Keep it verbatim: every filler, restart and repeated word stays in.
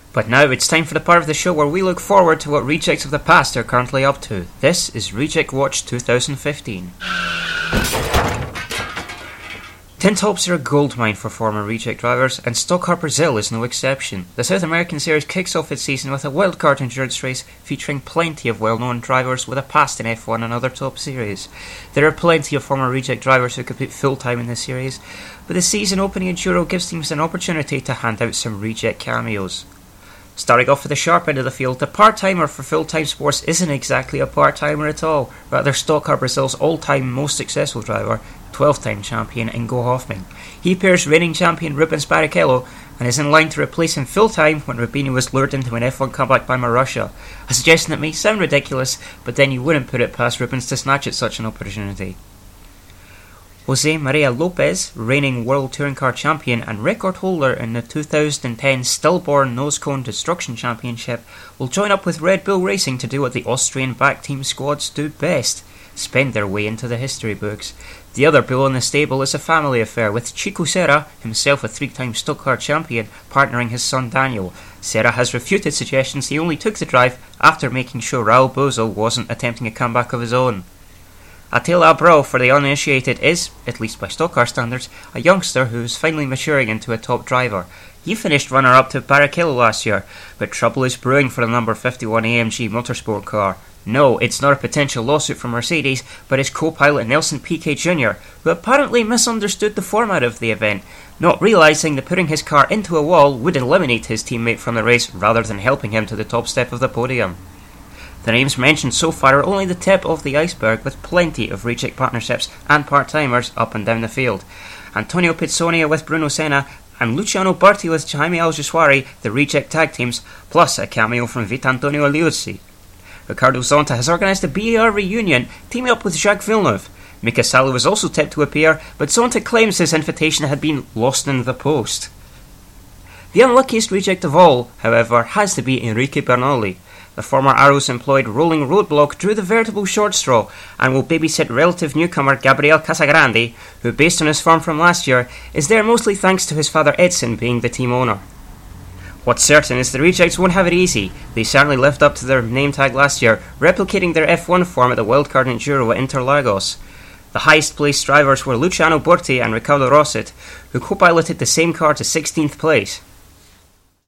But now it's time for the part of the show where we look forward to what rejects of the past are currently up to. This is Reject Watch twenty fifteen. Tin tops are a goldmine for former reject drivers, and Stock Car Brazil is no exception. The South American series kicks off its season with a wildcard endurance race featuring plenty of well-known drivers with a past in F one and other top series. There are plenty of former reject drivers who compete full-time in this series, but the season opening Enduro gives teams an opportunity to hand out some reject cameos. Starting off at the sharp end of the field, the part-timer for full-time sports isn't exactly a part-timer at all. Rather, Stock Car Brazil's all-time most successful driver, twelve-time champion Ingo Hoffmann. He pairs reigning champion Rubens Barrichello and is in line to replace him full-time when Rubinho was lured into an F one comeback by Marussia. A suggestion that may sound ridiculous, but then you wouldn't put it past Rubens to snatch at such an opportunity. Jose Maria Lopez, reigning World Touring Car Champion and record holder in the two thousand ten Stillborn Nose Cone Destruction Championship, will join up with Red Bull Racing to do what the Austrian back team squads do best: spend their way into the history books. The other bull in the stable is a family affair, with Chico Serra, himself a three-time Stock Car champion, partnering his son Daniel. Serra has refuted suggestions he only took the drive after making sure Raul Bozo wasn't attempting a comeback of his own. Attila Abreu, for the uninitiated, is, at least by Stock Car standards, a youngster who is finally maturing into a top driver. He finished runner-up to Barrichello last year, but trouble is brewing for the number fifty-one A M G motorsport car. No, it's not a potential lawsuit from Mercedes, but his co-pilot Nelson Piquet Junior, who apparently misunderstood the format of the event, not realising that putting his car into a wall would eliminate his teammate from the race rather than helping him to the top step of the podium. The names mentioned so far are only the tip of the iceberg, with plenty of reject partnerships and part-timers up and down the field. Antonio Pizzonia with Bruno Senna and Luciano Berti with Jaime Alguersuari, the reject tag teams, plus a cameo from Vitantonio Liuzzi. Ricardo Zonta has organised a B A R reunion, teaming up with Jacques Villeneuve. Mika Salo was also tipped to appear, but Zonta claims his invitation had been lost in the post. The unluckiest reject of all, however, has to be Enrique Bernoli. The former Arrows-employed Rolling Roadblock drew the veritable short straw and will babysit relative newcomer Gabriel Casagrande, who, based on his form from last year, is there mostly thanks to his father Edson being the team owner. What's certain is the rejects won't have it easy. They certainly lived up to their name tag last year, replicating their F one form at the Wildcard Enduro at Interlagos. The highest placed drivers were Luciano Berti and Riccardo Rosset, who co-piloted the same car to sixteenth place.